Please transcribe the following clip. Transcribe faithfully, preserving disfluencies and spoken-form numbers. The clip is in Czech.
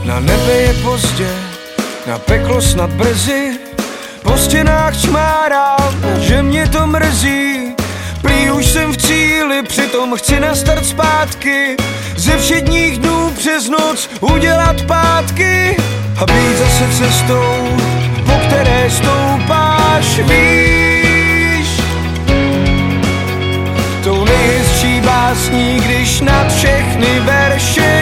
Na nebe je pozdě, na peklo snad brzy, po stěnách čmárám, že mě to mrzí. Prý už jsem v cíli, přitom chci na start zpátky, ze všedních dnů přes noc udělat pátky a být zase cestou, po které stoupáš víc.